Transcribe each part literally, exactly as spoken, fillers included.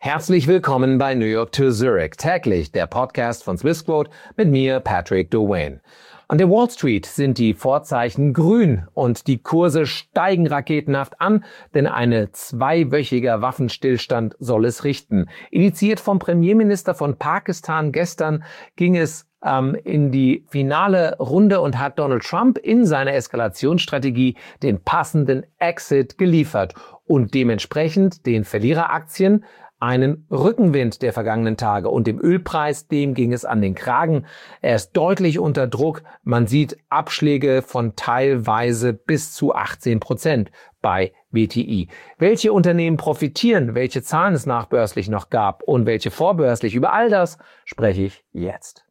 Herzlich willkommen bei New York to Zurich, täglich der Podcast von Swissquote mit mir, Patrick Drouin. An der Wall Street sind die Vorzeichen grün und die Kurse steigen raketenhaft an, denn eine zweiwöchiger Waffenstillstand soll es richten. Initiiert vom Premierminister von Pakistan gestern ging es ähm, in die finale Runde und hat Donald Trump in seiner Eskalationsstrategie den passenden Exit geliefert und dementsprechend den Verliereraktien einen Rückenwind der vergangenen Tage. Und dem Ölpreis, dem ging es an den Kragen. Er ist deutlich unter Druck. Man sieht Abschläge von teilweise bis zu achtzehn Prozent bei W T I. Welche Unternehmen profitieren, welche Zahlen es nachbörslich noch gab und welche vorbörslich, über all das spreche ich jetzt.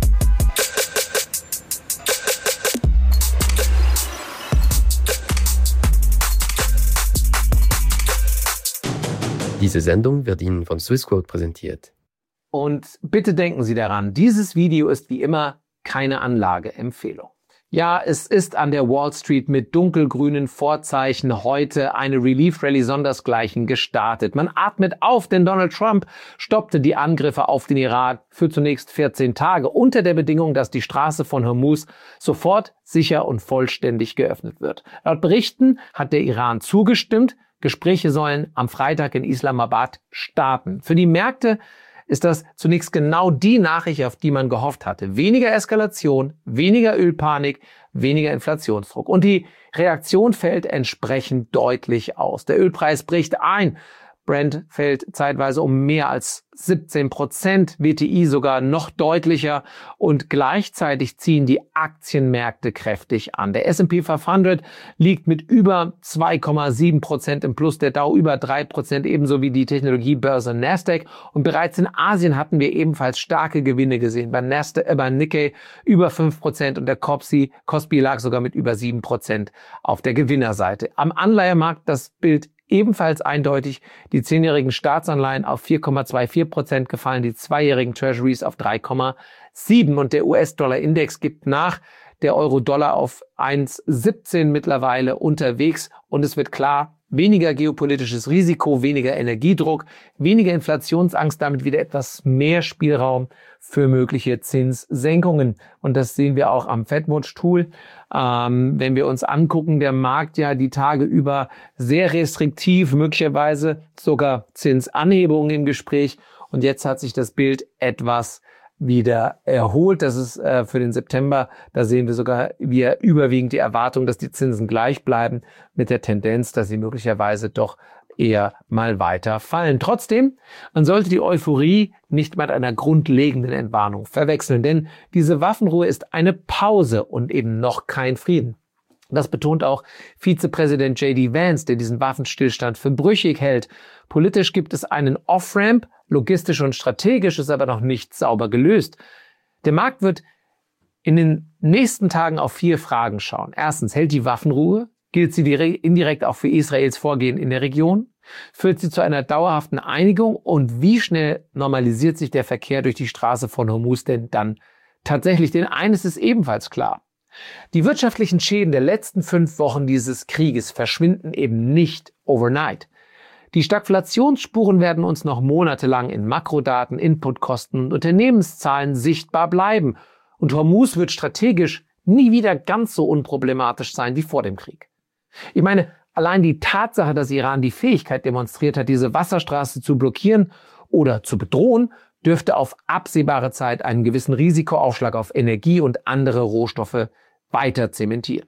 Diese Sendung wird Ihnen von Swissquote präsentiert. Und bitte denken Sie daran, dieses Video ist wie immer keine Anlageempfehlung. Ja, es ist an der Wall Street mit dunkelgrünen Vorzeichen heute eine Relief Rally sondersgleichen gestartet. Man atmet auf, denn Donald Trump stoppte die Angriffe auf den Iran für zunächst vierzehn Tage unter der Bedingung, dass die Straße von Hormuz sofort sicher und vollständig geöffnet wird. Laut Berichten hat der Iran zugestimmt. Gespräche sollen am Freitag in Islamabad starten. Für die Märkte ist das zunächst genau die Nachricht, auf die man gehofft hatte. Weniger Eskalation, weniger Ölpanik, weniger Inflationsdruck. Und die Reaktion fällt entsprechend deutlich aus. Der Ölpreis bricht ein. Brent fällt zeitweise um mehr als siebzehn Prozent, W T I sogar noch deutlicher und gleichzeitig ziehen die Aktienmärkte kräftig an. Der S and P fünfhundert liegt mit über zwei Komma sieben Prozent im Plus, der Dow über drei Prozent, ebenso wie die Technologiebörse Nasdaq. Und bereits in Asien hatten wir ebenfalls starke Gewinne gesehen. Beim Nasdaq, äh, beim Nikkei über fünf Prozent und der Kospi, Kospi lag sogar mit über sieben Prozent auf der Gewinnerseite. Am Anleihemarkt das Bild ebenfalls eindeutig, die zehnjährigen Staatsanleihen auf vier Komma vierundzwanzig Prozent gefallen, die zweijährigen Treasuries auf drei Komma sieben und der U S-Dollar-Index gibt nach, der Euro-Dollar auf eins Komma siebzehn mittlerweile unterwegs und es wird klar, weniger geopolitisches Risiko, weniger Energiedruck, weniger Inflationsangst, damit wieder etwas mehr Spielraum für mögliche Zinssenkungen. Und das sehen wir auch am FedWatch-Tool. Ähm, wenn wir uns angucken, der Markt ja die Tage über sehr restriktiv, möglicherweise sogar Zinsanhebungen im Gespräch. Und jetzt hat sich das Bild etwas wieder erholt. Das ist äh, für den September, da sehen wir sogar wir überwiegend die Erwartung, dass die Zinsen gleich bleiben mit der Tendenz, dass sie möglicherweise doch eher mal weiter fallen. Trotzdem, man sollte die Euphorie nicht mit einer grundlegenden Entwarnung verwechseln, denn diese Waffenruhe ist eine Pause und eben noch kein Frieden. Das betont auch Vizepräsident J D Vance, der diesen Waffenstillstand für brüchig hält. Politisch gibt es einen Off-Ramp, logistisch und strategisch ist aber noch nicht sauber gelöst. Der Markt wird in den nächsten Tagen auf vier Fragen schauen. Erstens, hält die Waffenruhe? Gilt sie indirekt auch für Israels Vorgehen in der Region? Führt sie zu einer dauerhaften Einigung? Und wie schnell normalisiert sich der Verkehr durch die Straße von Hormuz denn dann tatsächlich? Denn eines ist ebenfalls klar. Die wirtschaftlichen Schäden der letzten fünf Wochen dieses Krieges verschwinden eben nicht overnight. Die Stagflationsspuren werden uns noch monatelang in Makrodaten, Inputkosten und Unternehmenszahlen sichtbar bleiben. Und Hormuz wird strategisch nie wieder ganz so unproblematisch sein wie vor dem Krieg. Ich meine, allein die Tatsache, dass Iran die Fähigkeit demonstriert hat, diese Wasserstraße zu blockieren oder zu bedrohen, dürfte auf absehbare Zeit einen gewissen Risikoaufschlag auf Energie und andere Rohstoffe weiter zementieren.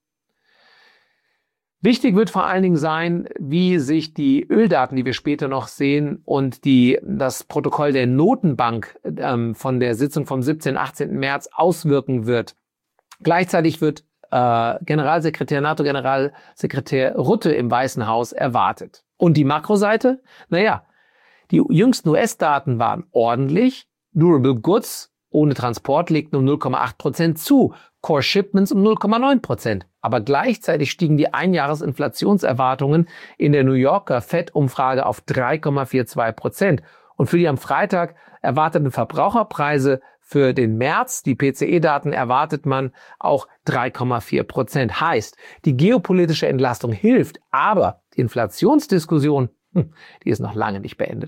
Wichtig wird vor allen Dingen sein, wie sich die Öldaten, die wir später noch sehen, und die, das Protokoll der Notenbank ähm, von der Sitzung vom siebzehnten und achtzehnten März auswirken wird. Gleichzeitig wird äh, Generalsekretär, NATO-Generalsekretär Rutte im Weißen Haus erwartet. Und die Makroseite? Naja, die jüngsten U S-Daten waren ordentlich. Durable Goods ohne Transport legten um null Komma acht Prozent zu. Core Shipments um null Komma neun Prozent. Aber gleichzeitig stiegen die Einjahresinflationserwartungen in der New Yorker Fed-Umfrage auf drei Komma zweiundvierzig Prozent. Und für die am Freitag erwarteten Verbraucherpreise für den März, die P C E-Daten, erwartet man auch drei Komma vier Prozent. Heißt, die geopolitische Entlastung hilft, aber die Inflationsdiskussion, die ist noch lange nicht beendet.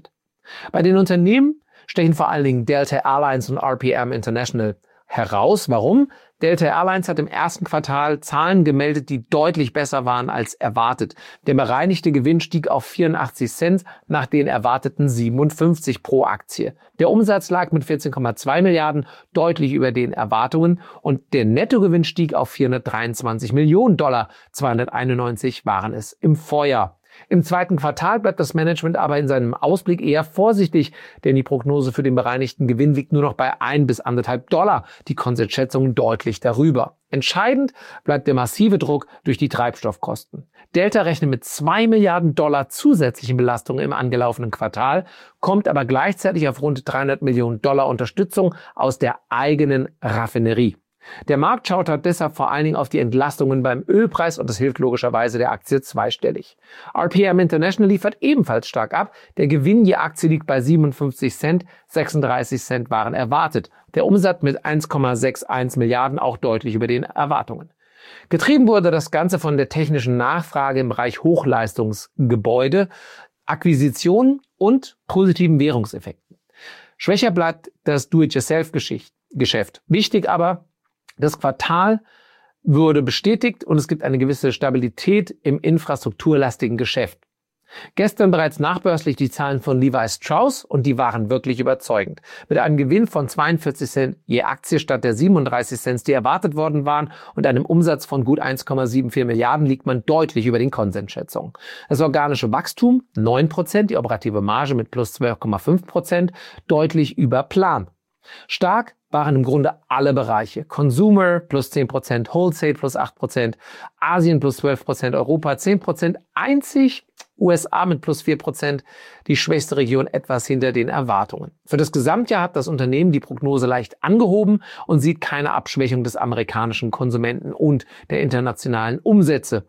Bei den Unternehmen stechen vor allen Dingen Delta Airlines und R P M International heraus. Warum? Delta Airlines hat im ersten Quartal Zahlen gemeldet, die deutlich besser waren als erwartet. Der bereinigte Gewinn stieg auf vierundachtzig Cent nach den erwarteten siebenundfünfzig pro Aktie. Der Umsatz lag mit vierzehn Komma zwei Milliarden deutlich über den Erwartungen und der Nettogewinn stieg auf vierhundertdreiundzwanzig Millionen Dollar. zweihunderteinundneunzig waren es im Vorjahr. Im zweiten Quartal bleibt das Management aber in seinem Ausblick eher vorsichtig, denn die Prognose für den bereinigten Gewinn liegt nur noch bei ein bis anderthalb Dollar, die Konsensschätzung deutlich darüber. Entscheidend bleibt der massive Druck durch die Treibstoffkosten. Delta rechnet mit zwei Milliarden Dollar zusätzlichen Belastungen im angelaufenen Quartal, kommt aber gleichzeitig auf rund dreihundert Millionen Dollar Unterstützung aus der eigenen Raffinerie. Der Markt schaut hat deshalb vor allen Dingen auf die Entlastungen beim Ölpreis und das hilft logischerweise der Aktie zweistellig. R P M International liefert ebenfalls stark ab. Der Gewinn je Aktie liegt bei siebenundfünfzig Cent, sechsunddreißig Cent waren erwartet. Der Umsatz mit eins Komma einundsechzig Milliarden auch deutlich über den Erwartungen. Getrieben wurde das Ganze von der technischen Nachfrage im Bereich Hochleistungsgebäude, Akquisitionen und positiven Währungseffekten. Schwächer bleibt das Do-it-yourself-Geschäft. Wichtig aber, das Quartal wurde bestätigt und es gibt eine gewisse Stabilität im infrastrukturlastigen Geschäft. Gestern bereits nachbörslich die Zahlen von Levi Strauss und die waren wirklich überzeugend. Mit einem Gewinn von zweiundvierzig Cent je Aktie statt der siebenunddreißig Cent, die erwartet worden waren, und einem Umsatz von gut eins Komma vierundsiebzig Milliarden liegt man deutlich über den Konsensschätzungen. Das organische Wachstum neun Prozent, die operative Marge mit plus zwölf Komma fünf Prozent, deutlich über Plan. Stark waren im Grunde alle Bereiche. Consumer plus zehn Prozent, Wholesale plus acht Prozent, Asien plus zwölf Prozent, Europa zehn Prozent, einzig U S A mit plus vier Prozent, die schwächste Region etwas hinter den Erwartungen. Für das Gesamtjahr hat das Unternehmen die Prognose leicht angehoben und sieht keine Abschwächung des amerikanischen Konsumenten und der internationalen Umsätze.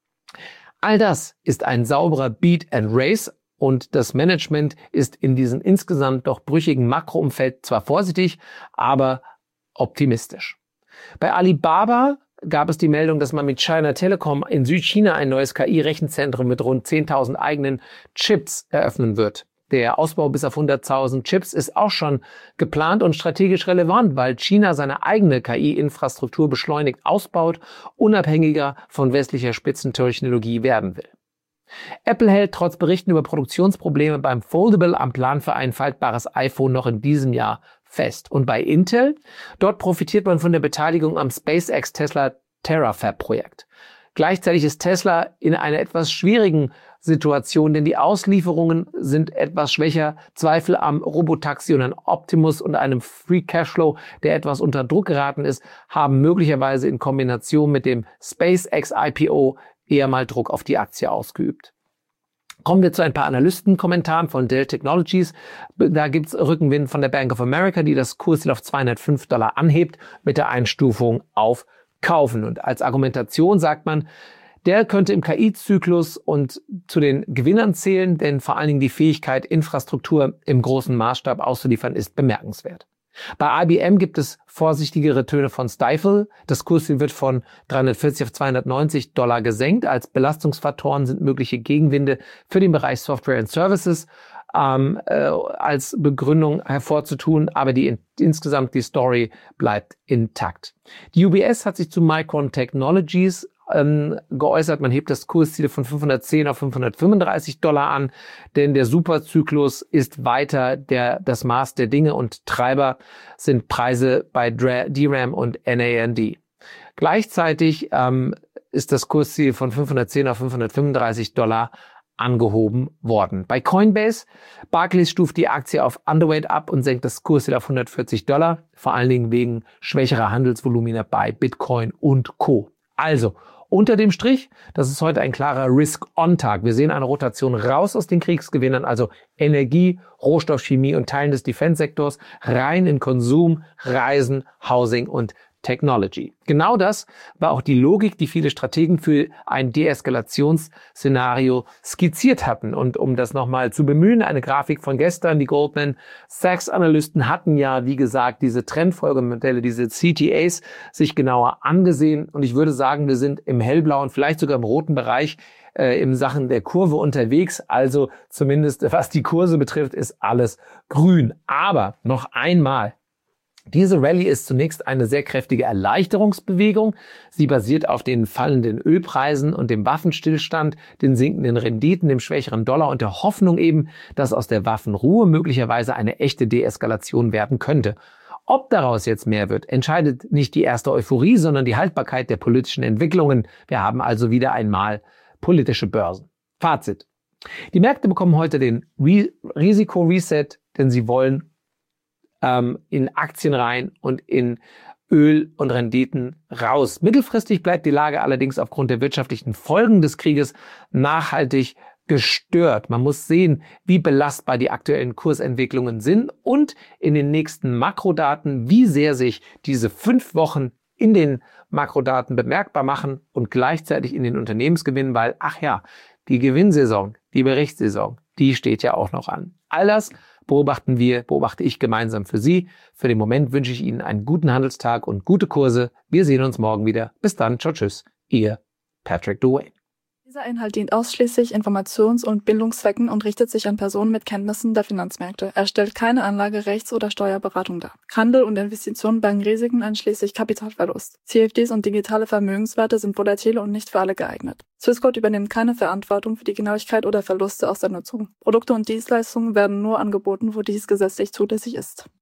All das ist ein sauberer Beat and Race. Und das Management ist in diesem insgesamt doch brüchigen Makroumfeld zwar vorsichtig, aber optimistisch. Bei Alibaba gab es die Meldung, dass man mit China Telecom in Südchina ein neues K I-Rechenzentrum mit rund zehntausend eigenen Chips eröffnen wird. Der Ausbau bis auf hunderttausend Chips ist auch schon geplant und strategisch relevant, weil China seine eigene K I-Infrastruktur beschleunigt ausbaut, unabhängiger von westlicher Spitzentechnologie werden will. Apple hält trotz Berichten über Produktionsprobleme beim Foldable am Plan für ein faltbares iPhone noch in diesem Jahr fest. Und bei Intel? Dort profitiert man von der Beteiligung am SpaceX Tesla Terafab-Projekt. Gleichzeitig ist Tesla in einer etwas schwierigen Situation, denn die Auslieferungen sind etwas schwächer. Zweifel am Robotaxi und an Optimus und einem Free Cashflow, der etwas unter Druck geraten ist, haben möglicherweise in Kombination mit dem SpaceX I P O eher mal Druck auf die Aktie ausgeübt. Kommen wir zu ein paar Analystenkommentaren von Dell Technologies. Da gibt's Rückenwind von der Bank of America, die das Kursziel auf zweihundertfünf Dollar anhebt mit der Einstufung auf Kaufen. Und als Argumentation sagt man, der könnte im K I-Zyklus und zu den Gewinnern zählen, denn vor allen Dingen die Fähigkeit, Infrastruktur im großen Maßstab auszuliefern, ist bemerkenswert. Bei I B M gibt es vorsichtigere Töne von Stifel. Das Kursziel wird von dreihundertvierzig auf zweihundertneunzig Dollar gesenkt. Als Belastungsfaktoren sind mögliche Gegenwinde für den Bereich Software and Services ähm, äh, als Begründung hervorzutun, aber die insgesamt die Story bleibt intakt. Die U B S hat sich zu Micron Technologies ähm, geäußert. Man hebt das Kursziel von fünfhundertzehn auf fünfhundertfünfunddreißig Dollar an, denn der Superzyklus ist weiter der, das Maß der Dinge und Treiber sind Preise bei D RAM und N A N D. Gleichzeitig ähm, ist das Kursziel von fünfhundertzehn auf fünfhundertfünfunddreißig Dollar angehoben worden. Bei Coinbase, Barclays stuft die Aktie auf Underweight ab und senkt das Kursziel auf hundertvierzig Dollar, vor allen Dingen wegen schwächerer Handelsvolumina bei Bitcoin und Co. Also, unter dem Strich, das ist heute ein klarer Risk-On-Tag. Wir sehen eine Rotation raus aus den Kriegsgewinnern, also Energie, Rohstoff, Chemie und Teilen des Defense-Sektors, rein in Konsum, Reisen, Housing und Technology. Genau das war auch die Logik, die viele Strategen für ein Deeskalationsszenario skizziert hatten. Und um das nochmal zu bemühen, eine Grafik von gestern, die Goldman Sachs Analysten hatten ja, wie gesagt, diese Trendfolgemodelle, diese C T As sich genauer angesehen. Und ich würde sagen, wir sind im hellblauen, vielleicht sogar im roten Bereich äh, in Sachen der Kurve unterwegs. Also zumindest was die Kurse betrifft, ist alles grün. Aber noch einmal, diese Rallye ist zunächst eine sehr kräftige Erleichterungsbewegung. Sie basiert auf den fallenden Ölpreisen und dem Waffenstillstand, den sinkenden Renditen, dem schwächeren Dollar und der Hoffnung eben, dass aus der Waffenruhe möglicherweise eine echte Deeskalation werden könnte. Ob daraus jetzt mehr wird, entscheidet nicht die erste Euphorie, sondern die Haltbarkeit der politischen Entwicklungen. Wir haben also wieder einmal politische Börsen. Fazit. Die Märkte bekommen heute den Re- Risiko-Reset, denn sie wollen in Aktien rein und in Öl und Renditen raus. Mittelfristig bleibt die Lage allerdings aufgrund der wirtschaftlichen Folgen des Krieges nachhaltig gestört. Man muss sehen, wie belastbar die aktuellen Kursentwicklungen sind und in den nächsten Makrodaten, wie sehr sich diese fünf Wochen in den Makrodaten bemerkbar machen und gleichzeitig in den Unternehmensgewinnen, weil, ach ja, die Gewinnsaison, die Berichtssaison, die steht ja auch noch an. All das beobachten wir, beobachte ich gemeinsam für Sie. Für den Moment wünsche ich Ihnen einen guten Handelstag und gute Kurse. Wir sehen uns morgen wieder. Bis dann. Ciao, tschüss. Ihr Patrick Duane. Dieser Inhalt dient ausschließlich Informations- und Bildungszwecken und richtet sich an Personen mit Kenntnissen der Finanzmärkte. Er stellt keine Anlage-, Rechts- oder Steuerberatung dar. Handel und Investitionen bergen Risiken einschließlich Kapitalverlust. C F Ds und digitale Vermögenswerte sind volatile und nicht für alle geeignet. Swissquote übernimmt keine Verantwortung für die Genauigkeit oder Verluste aus der Nutzung. Produkte und Dienstleistungen werden nur angeboten, wo dies gesetzlich zulässig ist.